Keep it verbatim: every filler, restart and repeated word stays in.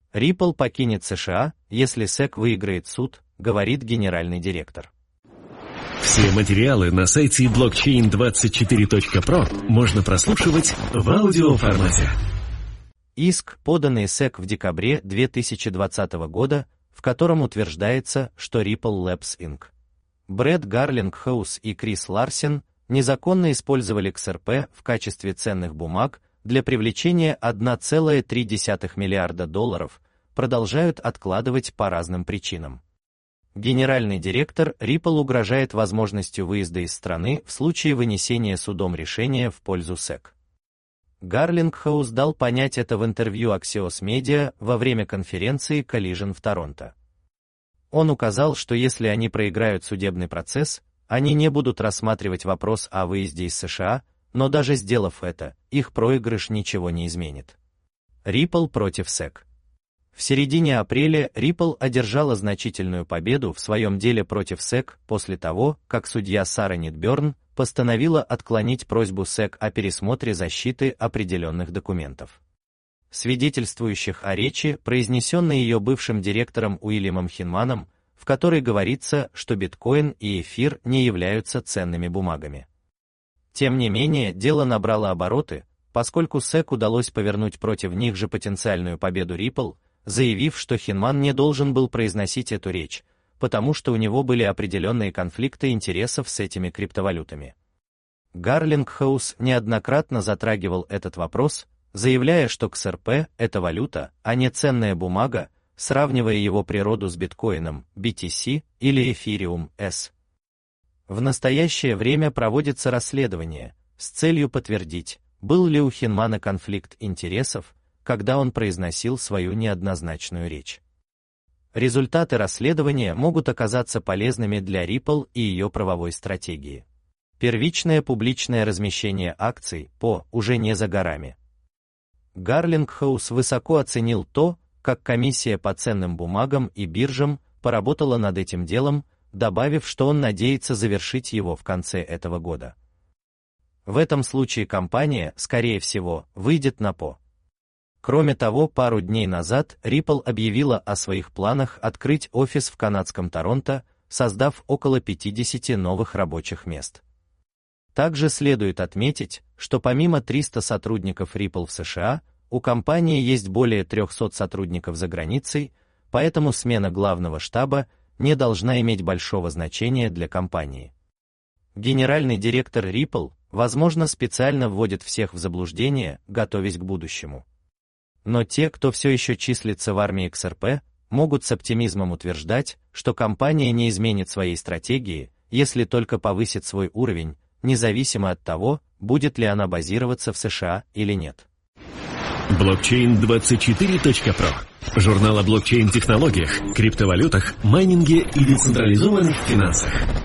Ripple покинет США, если сэк выиграет суд, говорит генеральный директор. Все материалы на сайте блокчейн двадцать четыре точка про можно прослушивать в аудиоформате. Иск, поданный сэк в декабре две тысячи двадцатого года, в котором утверждается, что Ripple Labs инкорпорейтед, Брэд Гарлингхаус и Крис Ларсен незаконно использовали икс эр пи в качестве ценных бумаг для привлечения одна целая три десятых миллиарда долларов, продолжают откладывать по разным причинам. Генеральный директор Ripple угрожает возможностью выезда из страны в случае вынесения судом решения в пользу сэк. Гарлингхаус дал понять это в интервью Axios Media во время конференции Collision в Торонто. Он указал, что если они проиграют судебный процесс, они не будут рассматривать вопрос о выезде из США, но даже сделав это, их проигрыш ничего не изменит. Ripple против сэк. В середине апреля Ripple одержала значительную победу в своем деле против сэк после того, как судья Сара Нидберн постановила отклонить просьбу сэк о пересмотре защиты определенных документов, свидетельствующих о речи, произнесенной ее бывшим директором Уильямом Хинманом, в которой говорится, что биткоин и эфир не являются ценными бумагами. Тем не менее, дело набрало обороты, поскольку сэк удалось повернуть против них же потенциальную победу Ripple, заявив, что Хинман не должен был произносить эту речь, потому что у него были определенные конфликты интересов с этими криптовалютами. Гарлингхаус неоднократно затрагивал этот вопрос, заявляя, что икс эр пи – это валюта, а не ценная бумага, сравнивая его природу с биткоином, би ти си или Ethereum эс. В настоящее время проводится расследование с целью подтвердить, был ли у Хинмана конфликт интересов, когда он произносил свою неоднозначную речь. Результаты расследования могут оказаться полезными для Ripple и ее правовой стратегии. Первичное публичное размещение акций по уже не за горами. Гарлингхаус высоко оценил то, как комиссия по ценным бумагам и биржам поработала над этим делом, добавив, что он надеется завершить его в конце этого года. В этом случае компания, скорее всего, выйдет на по. Кроме того, пару дней назад Ripple объявила о своих планах открыть офис в канадском Торонто, создав около пятидесяти новых рабочих мест. Также следует отметить, что помимо трёхсот сотрудников Ripple в США, у компании есть более трёхсот сотрудников за границей, поэтому смена главного штаба не должна иметь большого значения для компании. Генеральный директор Ripple, возможно, специально вводит всех в заблуждение, готовясь к будущему. Но те, кто все еще числится в армии икс эр пи, могут с оптимизмом утверждать, что компания не изменит своей стратегии, если только повысит свой уровень, независимо от того, будет ли она базироваться в США или нет. блокчейн двадцать четыре точка про. Журнал о блокчейн-технологиях, криптовалютах, майнинге и децентрализованных финансах.